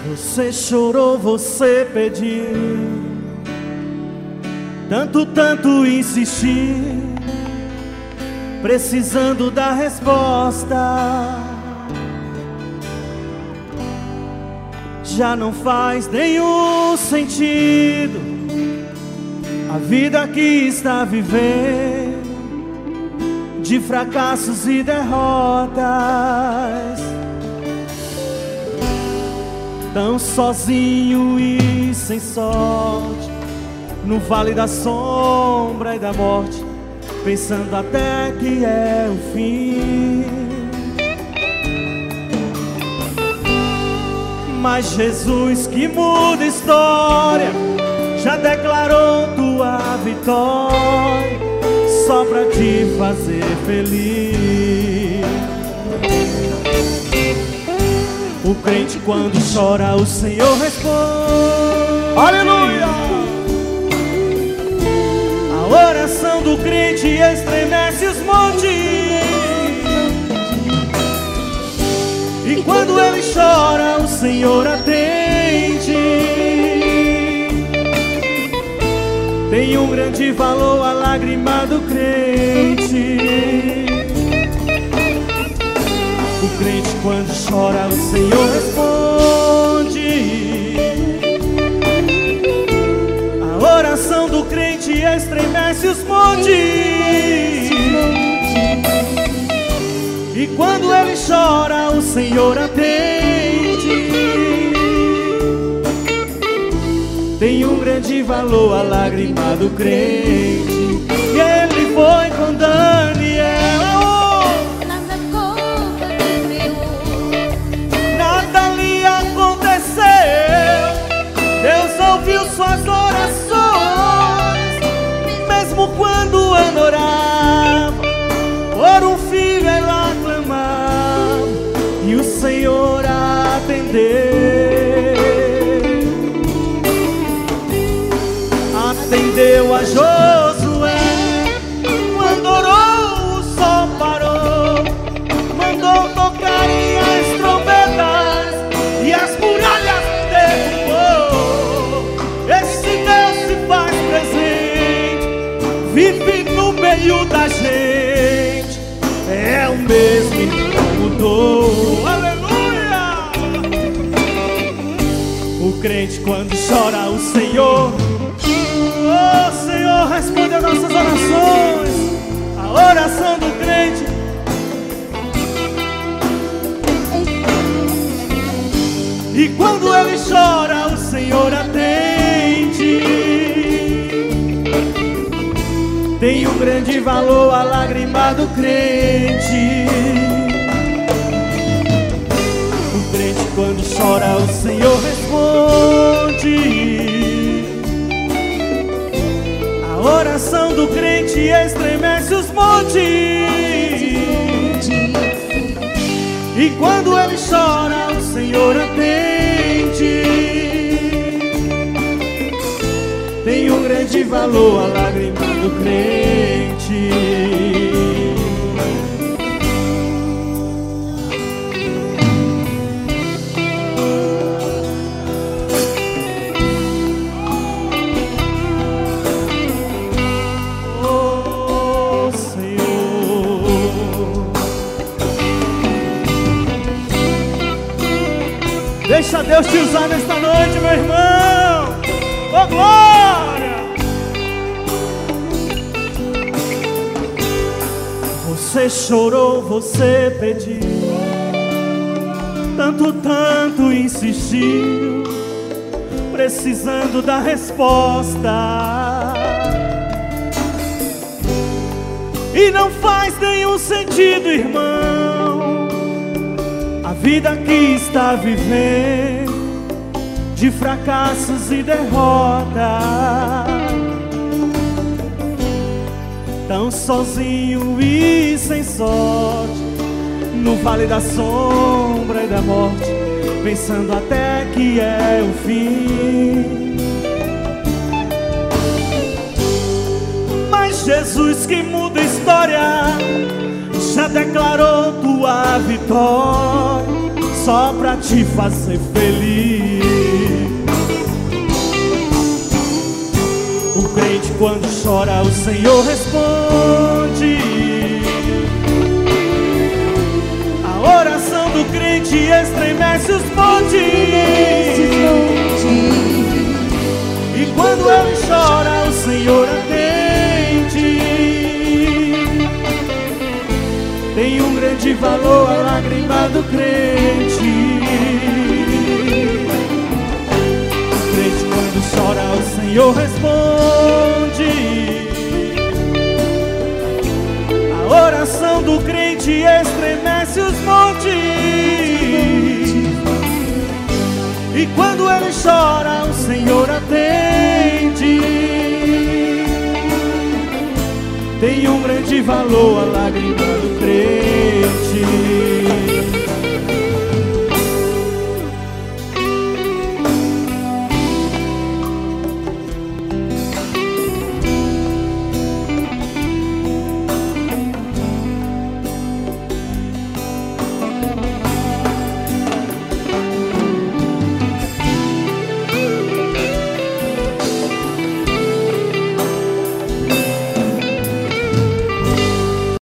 Você chorou, você pediu, tanto insistir, precisando da resposta. Já não faz nenhum sentido a vida que está vivendo, de fracassos e derrotas. Tão sozinho e sem sorte, no vale da sombra e da morte, pensando até que é o fim. Mas Jesus, que muda história, já declarou tua vitória, só pra te fazer feliz. O crente quando chora, o Senhor responde. Aleluia! A oração do crente estremece os montes, e quando ele chora, o Senhor atende. Tem um grande valor a lágrima do crente. O crente quando chora, o Senhor responde. A oração do crente estremece os montes, e quando ele chora, o Senhor atende. Tem um grande valor a lágrima do crente. E ele foi com Daniel. Nada lhe aconteceu. Deus ouviu suas orações, mesmo quando adorava, por um filho ela clamava, e o Senhor atendeu. Atendeu a Josué, quando orou o sol parou, mandou tocarem as trombetas e as muralhas derrubou. Esse Deus se faz presente, vive no meio da gente, é o mesmo e não mudou. Aleluia! O crente quando chora, o Senhor, oh Senhor, responde as nossas orações. A oração do crente. E quando ele chora, o Senhor atende. Tem um grande valor a lágrima do crente. O crente quando chora, o Senhor responde. A oração do crente estremece os montes, e quando ele chora, o Senhor atende. Tem um grande valor a lágrima do crente. Deixa Deus te usar nesta noite, meu irmão. Oh, glória! Você chorou, você pediu, tanto insistiu, precisando da resposta. E não faz nenhum sentido, irmão, a vida que está vivendo, de fracassos e derrotas. Tão sozinho e sem sorte, no vale da sombra e da morte, pensando até que é o fim. Mas Jesus, que muda a história, já declarou tua vitória, só pra te fazer feliz. quando chora, o Senhor responde. A oração do crente estremece os montes. E quando ele chora, o Senhor atende. Tem um grande valor a lágrima do crente. O crente, quando chora, o Senhor responde. A oração do crente estremece os montes. E quando ele chora, o Senhor atende. Tem um grande valor a lágrima do crente.